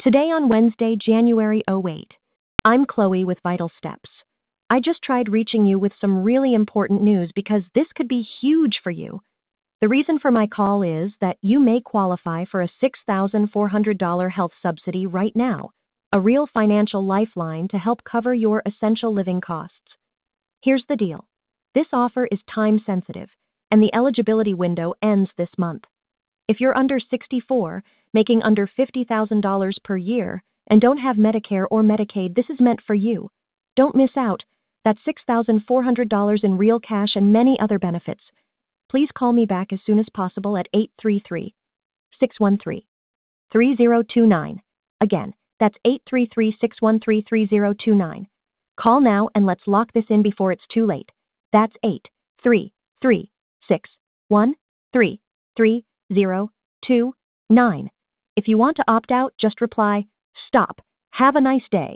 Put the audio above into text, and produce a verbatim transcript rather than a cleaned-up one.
Today on Wednesday, January oh eight. I'm Chloe with Vital Steps. I just tried reaching you with some really important news because this could be huge for you. The reason for my call is that you may qualify for a six thousand four hundred dollars health subsidy right now, a real financial lifeline to help cover your essential living costs. Here's the deal. This offer is time sensitive, and the eligibility window ends this month. If you're under sixty-four, making under fifty thousand dollars per year, and don't have Medicare or Medicaid, this is meant for you. Don't miss out. That's six thousand four hundred dollars in real cash and many other benefits. Please call me back as soon as possible at eight three three, six one three, three zero two nine. Again, that's eight three three, six one three, three zero two nine. Call now and let's lock this in before it's too late. That's eight three three, six one three, three zero two nine. If you want to opt out, just reply, "Stop. Have a nice day."